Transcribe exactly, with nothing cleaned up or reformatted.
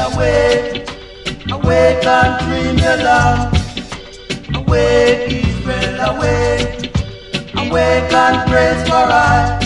awake, awake and dream your love. Awake Israel, awake, awake and praise for I.